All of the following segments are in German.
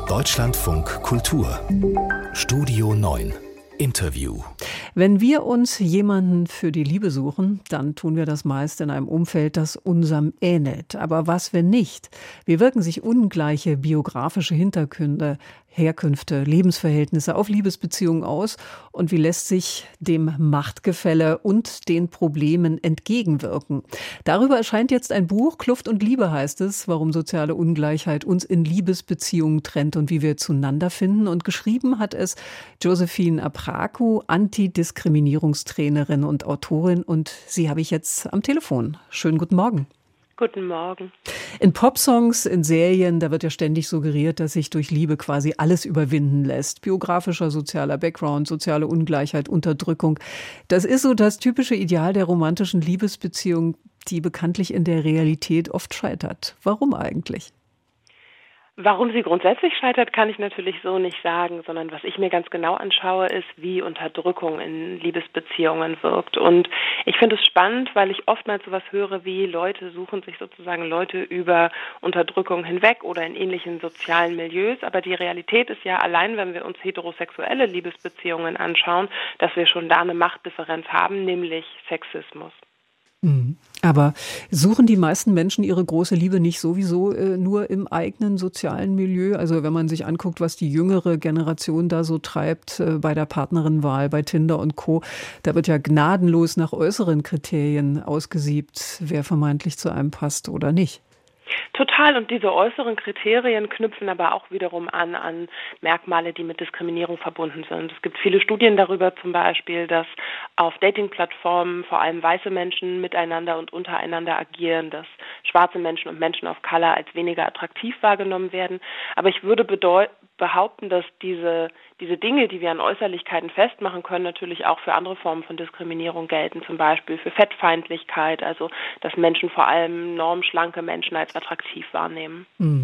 Deutschlandfunk Kultur Studio 9 Interview. Wenn wir uns jemanden für die Liebe suchen, dann tun wir das meist in einem Umfeld, das unserem ähnelt. Aber was, wenn nicht? Wie wirken sich ungleiche biografische Herkünfte, Lebensverhältnisse auf Liebesbeziehungen aus? Und wie lässt sich dem Machtgefälle und den Problemen entgegenwirken? Darüber erscheint jetzt ein Buch, Kluft und Liebe heißt es, warum soziale Ungleichheit uns in Liebesbeziehungen trennt und wie wir zueinander finden. Und geschrieben hat es Josephine Apraku, Antidiskriminierungstrainerin und Autorin. Und sie habe ich jetzt am Telefon. Schönen guten Morgen. Guten Morgen. In Popsongs, in Serien, da wird ja ständig suggeriert, dass sich durch Liebe quasi alles überwinden lässt. Biografischer, sozialer Background, soziale Ungleichheit, Unterdrückung. Das ist so das typische Ideal der romantischen Liebesbeziehung, die bekanntlich in der Realität oft scheitert. Warum eigentlich? Warum sie grundsätzlich scheitert, kann ich natürlich so nicht sagen, sondern was ich mir ganz genau anschaue, ist, wie Unterdrückung in Liebesbeziehungen wirkt. Und ich finde es spannend, weil ich oftmals sowas höre wie, Leute suchen sich sozusagen Leute über Unterdrückung hinweg oder in ähnlichen sozialen Milieus. Aber die Realität ist ja allein, wenn wir uns heterosexuelle Liebesbeziehungen anschauen, dass wir schon da eine Machtdifferenz haben, nämlich Sexismus. Aber suchen die meisten Menschen ihre große Liebe nicht sowieso nur im eigenen sozialen Milieu? Also wenn man sich anguckt, was die jüngere Generation da so treibt bei der Partnerinnenwahl, bei Tinder und Co., da wird ja gnadenlos nach äußeren Kriterien ausgesiebt, wer vermeintlich zu einem passt oder nicht. Total, und diese äußeren Kriterien knüpfen aber auch wiederum an Merkmale, die mit Diskriminierung verbunden sind. Es gibt viele Studien darüber zum Beispiel, dass auf Dating-Plattformen vor allem weiße Menschen miteinander und untereinander agieren, dass schwarze Menschen und Menschen of Color als weniger attraktiv wahrgenommen werden. Aber ich würde behaupten, dass diese Dinge, die wir an Äußerlichkeiten festmachen können, natürlich auch für andere Formen von Diskriminierung gelten, zum Beispiel für Fettfeindlichkeit, also dass Menschen vor allem normschlanke Menschen als attraktiv wahrnehmen.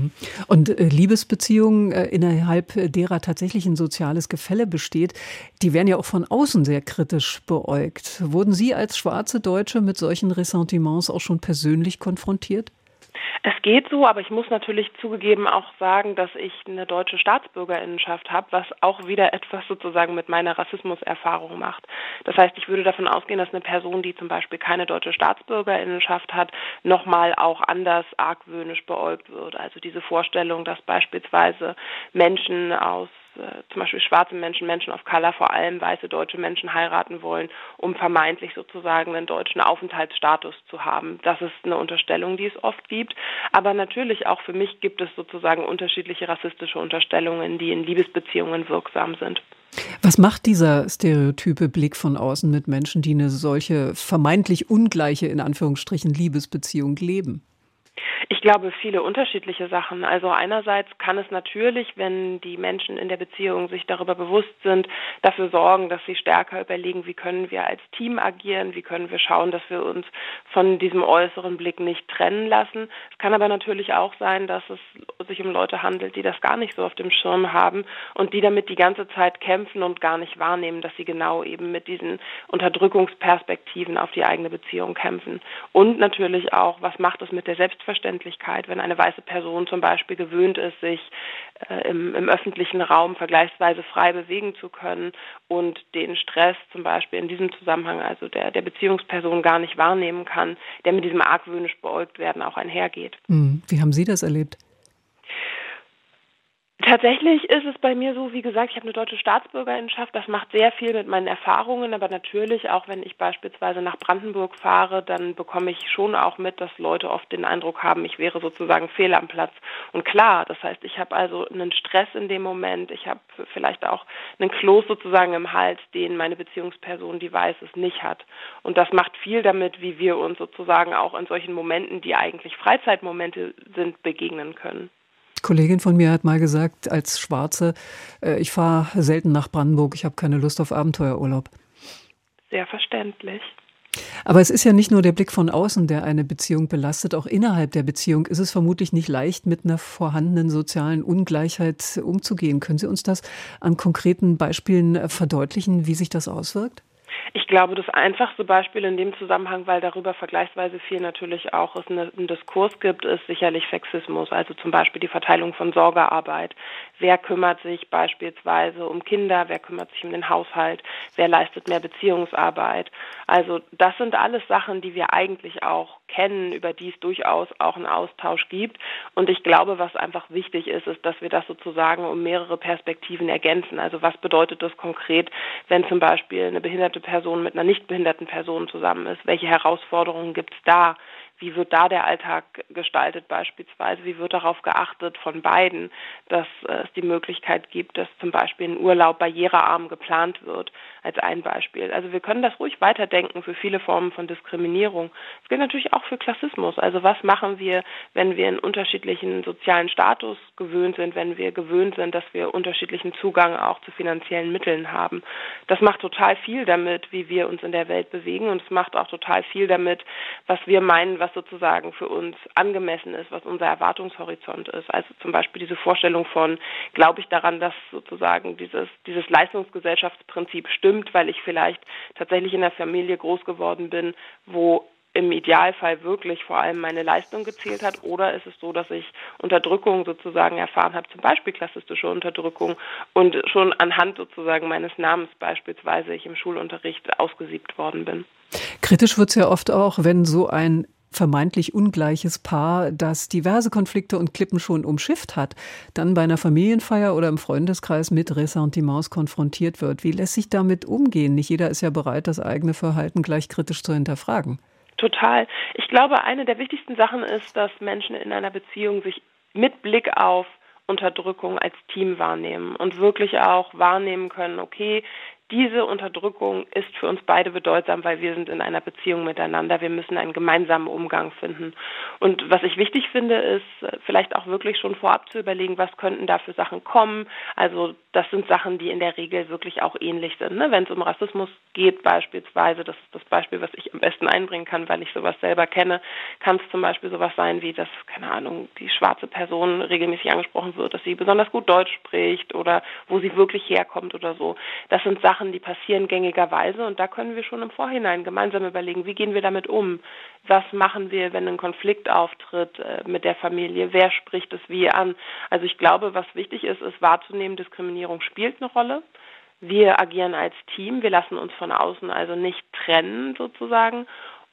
Und Liebesbeziehungen, innerhalb derer tatsächlich ein soziales Gefälle besteht, die werden ja auch von außen sehr kritisch beäugt. Wurden Sie als schwarze Deutsche mit solchen Ressentiments auch schon persönlich konfrontiert? Es geht so, aber ich muss natürlich zugegeben auch sagen, dass ich eine deutsche Staatsbürgerinnenschaft habe, was auch wieder etwas sozusagen mit meiner Rassismuserfahrung macht. Das heißt, ich würde davon ausgehen, dass eine Person, die zum Beispiel keine deutsche Staatsbürgerinnenschaft hat, nochmal auch anders argwöhnisch beäugt wird. Also diese Vorstellung, dass beispielsweise Menschen aus zum Beispiel schwarze Menschen, Menschen of Color, vor allem weiße deutsche Menschen heiraten wollen, um vermeintlich sozusagen einen deutschen Aufenthaltsstatus zu haben. Das ist eine Unterstellung, die es oft gibt. Aber natürlich auch für mich gibt es sozusagen unterschiedliche rassistische Unterstellungen, die in Liebesbeziehungen wirksam sind. Was macht dieser stereotype Blick von außen mit Menschen, die eine solche vermeintlich ungleiche, in Anführungsstrichen, Liebesbeziehung leben? Ich glaube, viele unterschiedliche Sachen. Also einerseits kann es natürlich, wenn die Menschen in der Beziehung sich darüber bewusst sind, dafür sorgen, dass sie stärker überlegen, wie können wir als Team agieren, wie können wir schauen, dass wir uns von diesem äußeren Blick nicht trennen lassen. Es kann aber natürlich auch sein, dass es sich um Leute handelt, die das gar nicht so auf dem Schirm haben und die damit die ganze Zeit kämpfen und gar nicht wahrnehmen, dass sie genau eben mit diesen Unterdrückungsperspektiven auf die eigene Beziehung kämpfen. Und natürlich auch, was macht es mit der Selbstverständlichkeit, wenn eine weiße Person zum Beispiel gewöhnt ist, sich im öffentlichen Raum vergleichsweise frei bewegen zu können und den Stress zum Beispiel in diesem Zusammenhang, also der Beziehungsperson gar nicht wahrnehmen kann, der mit diesem argwöhnisch beäugt werden auch einhergeht. Wie haben Sie das erlebt? Tatsächlich ist es bei mir so, wie gesagt, ich habe eine deutsche Staatsbürgerinnenschaft, das macht sehr viel mit meinen Erfahrungen, aber natürlich auch, wenn ich beispielsweise nach Brandenburg fahre, dann bekomme ich schon auch mit, dass Leute oft den Eindruck haben, ich wäre sozusagen fehl am Platz. Und klar, das heißt, ich habe also einen Stress in dem Moment, ich habe vielleicht auch einen Kloß sozusagen im Hals, den meine Beziehungsperson, die weiß es, nicht hat. Und das macht viel damit, wie wir uns sozusagen auch in solchen Momenten, die eigentlich Freizeitmomente sind, begegnen können. Kollegin von mir hat mal gesagt, als Schwarze, ich fahre selten nach Brandenburg, ich habe keine Lust auf Abenteuerurlaub. Sehr verständlich. Aber es ist ja nicht nur der Blick von außen, der eine Beziehung belastet. Auch innerhalb der Beziehung ist es vermutlich nicht leicht, mit einer vorhandenen sozialen Ungleichheit umzugehen. Können Sie uns das an konkreten Beispielen verdeutlichen, wie sich das auswirkt? Ich Ich glaube, das einfachste Beispiel in dem Zusammenhang, weil darüber vergleichsweise viel natürlich auch es einen Diskurs gibt, ist sicherlich Sexismus, also zum Beispiel die Verteilung von Sorgearbeit. Wer kümmert sich beispielsweise um Kinder, wer kümmert sich um den Haushalt, wer leistet mehr Beziehungsarbeit. Also das sind alles Sachen, die wir eigentlich auch kennen, über die es durchaus auch einen Austausch gibt. Und ich glaube, was einfach wichtig ist, ist, dass wir das sozusagen um mehrere Perspektiven ergänzen. Also was bedeutet das konkret, wenn zum Beispiel eine behinderte Person mit einer nicht behinderten Person zusammen ist? Welche Herausforderungen gibt es da? Wie wird da der Alltag gestaltet beispielsweise? Wie wird darauf geachtet von beiden, dass es die Möglichkeit gibt, dass zum Beispiel ein Urlaub barrierearm geplant wird, als ein Beispiel. Also wir können das ruhig weiterdenken für viele Formen von Diskriminierung. Es gilt natürlich auch für Klassismus. Also was machen wir, wenn wir einen unterschiedlichen sozialen Status gewöhnt sind, wenn wir gewöhnt sind, dass wir unterschiedlichen Zugang auch zu finanziellen Mitteln haben? Das macht total viel damit, wie wir uns in der Welt bewegen, und es macht auch total viel damit, was wir meinen, was sozusagen für uns angemessen ist, was unser Erwartungshorizont ist. Also zum Beispiel diese Vorstellung von, glaube ich daran, dass sozusagen dieses Leistungsgesellschaftsprinzip stimmt, weil ich vielleicht tatsächlich in einer Familie groß geworden bin, wo im Idealfall wirklich vor allem meine Leistung gezählt hat, oder ist es so, dass ich Unterdrückung sozusagen erfahren habe, zum Beispiel klassistische Unterdrückung, und schon anhand sozusagen meines Namens beispielsweise ich im Schulunterricht ausgesiebt worden bin. Kritisch wird es ja oft auch, wenn so ein vermeintlich ungleiches Paar, das diverse Konflikte und Klippen schon umschifft hat, dann bei einer Familienfeier oder im Freundeskreis mit Ressentiments konfrontiert wird. Wie lässt sich damit umgehen? Nicht jeder ist ja bereit, das eigene Verhalten gleich kritisch zu hinterfragen. Total. Ich glaube, eine der wichtigsten Sachen ist, dass Menschen in einer Beziehung sich mit Blick auf Unterdrückung als Team wahrnehmen und wirklich auch wahrnehmen können, okay, diese Unterdrückung ist für uns beide bedeutsam, weil wir sind in einer Beziehung miteinander. Wir müssen einen gemeinsamen Umgang finden. Und was ich wichtig finde, ist vielleicht auch wirklich schon vorab zu überlegen, was könnten da für Sachen kommen. Also das sind Sachen, die in der Regel wirklich auch ähnlich sind. Ne? Wenn es um Rassismus geht beispielsweise, das ist das Beispiel, was ich am besten einbringen kann, weil ich sowas selber kenne, kann es zum Beispiel sowas sein wie, dass, keine Ahnung, die schwarze Person regelmäßig angesprochen wird, dass sie besonders gut Deutsch spricht oder wo sie wirklich herkommt oder so. Das sind Sachen, die passieren gängigerweise, und da können wir schon im Vorhinein gemeinsam überlegen, wie gehen wir damit um? Was machen wir, wenn ein Konflikt auftritt mit der Familie? Wer spricht es wie an? Also ich glaube, was wichtig ist, ist wahrzunehmen, Diskriminierung spielt eine Rolle. Wir agieren als Team, wir lassen uns von außen also nicht trennen sozusagen,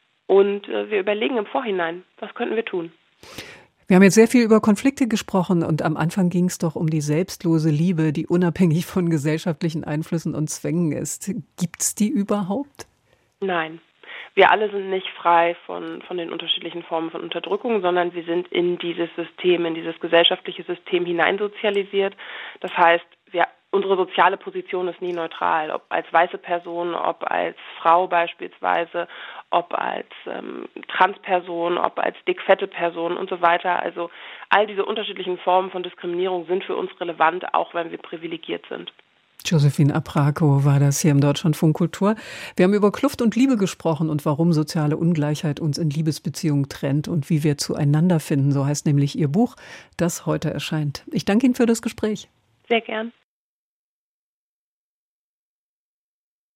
und wir überlegen im Vorhinein, was könnten wir tun? Wir haben jetzt sehr viel über Konflikte gesprochen, und am Anfang ging es doch um die selbstlose Liebe, die unabhängig von gesellschaftlichen Einflüssen und Zwängen ist. Gibt's die überhaupt? Nein. Wir alle sind nicht frei von den unterschiedlichen Formen von Unterdrückung, sondern wir sind in dieses System, in dieses gesellschaftliche System hineinsozialisiert. Das heißt, unsere soziale Position ist nie neutral, ob als weiße Person, ob als Frau beispielsweise, ob als Transperson, ob als dickfette Person und so weiter. Also all diese unterschiedlichen Formen von Diskriminierung sind für uns relevant, auch wenn wir privilegiert sind. Josephine Abrako war das hier im Deutschlandfunk Kultur. Wir haben über Kluft und Liebe gesprochen und warum soziale Ungleichheit uns in Liebesbeziehungen trennt und wie wir zueinander finden. So heißt nämlich Ihr Buch, das heute erscheint. Ich danke Ihnen für das Gespräch. Sehr gern.